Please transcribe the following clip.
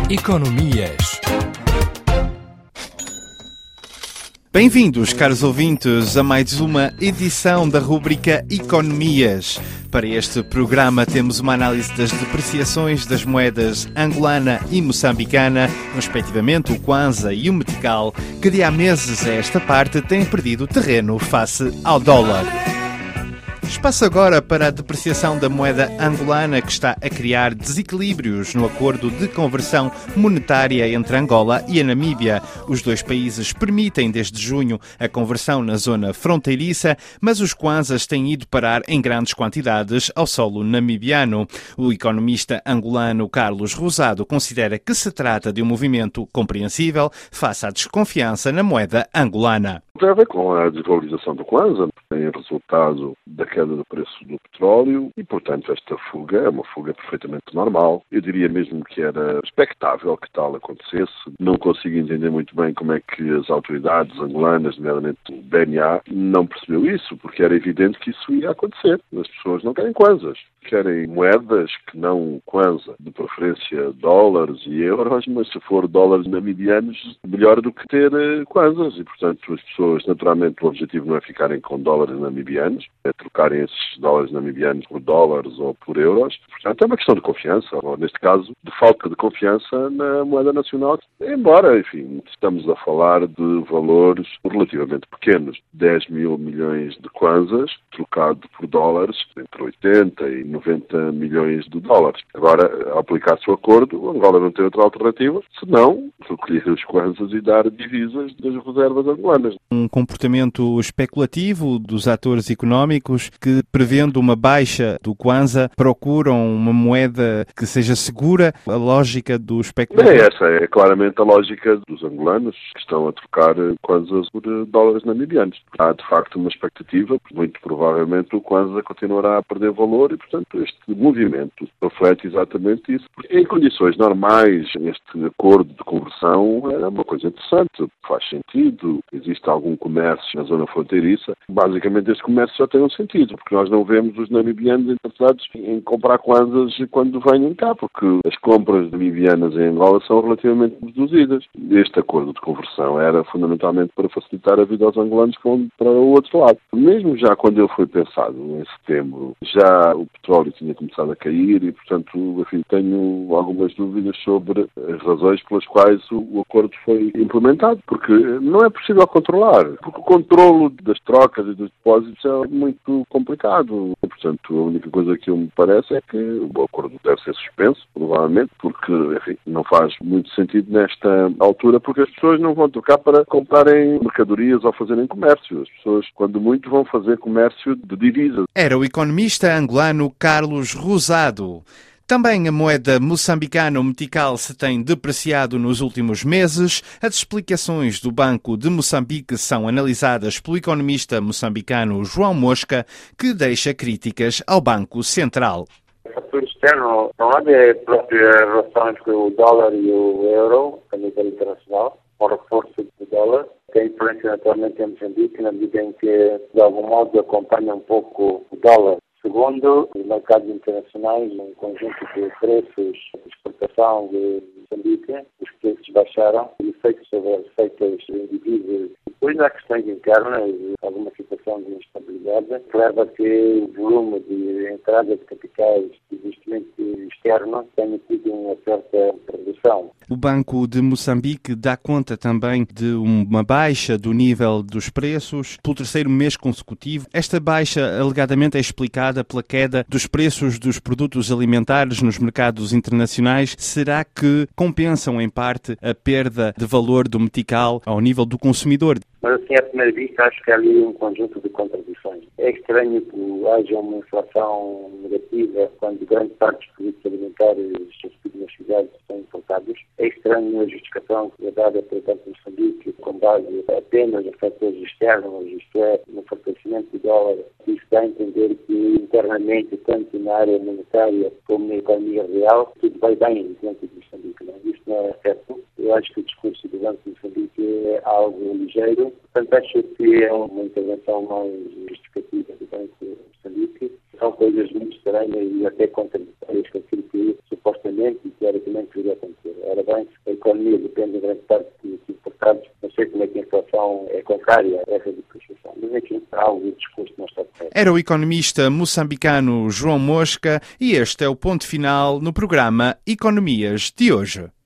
Economias. Bem-vindos, caros ouvintes, a mais uma edição da rubrica Economias. Para este programa temos uma análise das depreciações das moedas angolana e moçambicana, respectivamente o Kwanza e o Metical, que de há meses a esta parte têm perdido terreno face ao dólar. Espaço agora para a depreciação da moeda angolana, que está a criar desequilíbrios no acordo de conversão monetária entre Angola e a Namíbia. Os dois países permitem desde junho a conversão na zona fronteiriça, mas os kwanzas têm ido parar em grandes quantidades ao solo namibiano. O economista angolano Carlos Rosado considera que se trata de um movimento compreensível face à desconfiança na moeda angolana. Tem a ver com a desvalorização do Kwanza, tem resultado da queda do preço do petróleo e, portanto, esta fuga é uma fuga perfeitamente normal. Eu diria mesmo que era expectável que tal acontecesse. Não consigo entender muito bem como é que as autoridades angolanas, nomeadamente o BNA, não percebeu isso, porque era evidente que isso ia acontecer. As pessoas não querem Kwanzas, querem moedas que não Kwanza, de preferência dólares e euros, mas se for dólares namibianos, melhor do que ter Kwanzas. E, portanto, as pessoas, naturalmente, o objetivo não é ficarem com dólares namibianos, é trocarem esses dólares namibianos por dólares ou por euros. Portanto, é uma questão de confiança, ou neste caso, de falta de confiança na moeda nacional. Embora, enfim, estamos a falar de valores relativamente pequenos. 10 mil milhões de kwanzas, trocado por dólares, entre 80 e 90 milhões de dólares. Agora, ao aplicar-se o acordo, Angola não tem outra alternativa, senão recolher os kwanzas e dar divisas das reservas angolanas. Um comportamento especulativo dos atores económicos que, prevendo uma baixa do Kwanza, procuram uma moeda que seja segura. A lógica do especulador? Essa é claramente a lógica dos angolanos, que estão a trocar kwanzas por dólares namibianos. Há, de facto, uma expectativa, muito provavelmente o Kwanza continuará a perder valor e, portanto, este movimento reflete exatamente isso. Porque, em condições normais, este acordo de conversão é uma coisa interessante, faz sentido, existe algum comércio na zona fronteiriça. Basicamente, este comércio já tem um sentido, porque nós não vemos os namibianos interessados em comprar kwanzas quando venham cá, porque as compras namibianas em Angola são relativamente reduzidas. Este acordo de conversão era fundamentalmente para facilitar a vida aos angolanos que vão para o outro lado. Mesmo já quando ele foi pensado, em setembro, já o petróleo tinha começado a cair e, portanto, enfim, tenho algumas dúvidas sobre as razões pelas quais o acordo foi implementado, porque não é possível controlar, porque o controlo das trocas e dos depósitos é muito complicado. Portanto, a única coisa que me parece é que o acordo deve ser suspenso, provavelmente, porque, enfim, não faz muito sentido nesta altura, porque as pessoas não vão trocar para comprarem mercadorias ou fazerem comércio. As pessoas, quando muito, vão fazer comércio de divisas. Era o economista angolano Carlos Rosado. Também a moeda moçambicana, o metical, se tem depreciado nos últimos meses. As explicações do Banco de Moçambique são analisadas pelo economista moçambicano João Mosca, que deixa críticas ao Banco Central. O fator externo não é a própria relação entre o dólar e o euro, a nível internacional, o reforço do dólar. Tem influência naturalmente em Moçambique, na medida em que, de algum modo, acompanha um pouco o dólar. Segundo, os mercados internacionais, um conjunto de preços de exportação de Moçambique, os preços baixaram, o efeito sobre as receitas indivíduas. Depois há questões internas, alguma situação de instabilidade, que leva a que o volume de entrada de capitais de investimento externo tenha tido uma certa redução. O Banco de Moçambique dá conta também de uma baixa do nível dos preços pelo terceiro mês consecutivo. Esta baixa, alegadamente, é explicada pela queda dos preços dos produtos alimentares nos mercados internacionais. Será que compensam, em parte, a perda de valor do metical ao nível do consumidor? Mas, assim, à primeira vista, acho que há ali um conjunto de contradições. É estranho que haja uma inflação negativa quando grande parte dos produtos alimentares, sobretudo nas cidades, são importados. É estranho a justificação que é dada, portanto, em Moçambique, com base apenas em fatores externos, isto é, no fortalecimento do dólar. Isso dá a entender que, internamente, tanto na área monetária como na economia real, tudo vai bem dentro de Moçambique. Não? Isto não é certo. Eu acho que o discurso do Banco de Moçambique é algo ligeiro. Portanto, acho que é uma intervenção mais justificativa do Banco de Moçambique. São coisas muito estranhas e até contraditórias com aquilo que supostamente e teoricamente deveria acontecer. Ora bem, a economia depende de grande parte dos importados. Não sei como é que a inflação é contrária a essa depreciação. Mas aqui há algo discurso não está correto. Era o economista moçambicano João Mosca e este é o ponto final no programa Economias de hoje.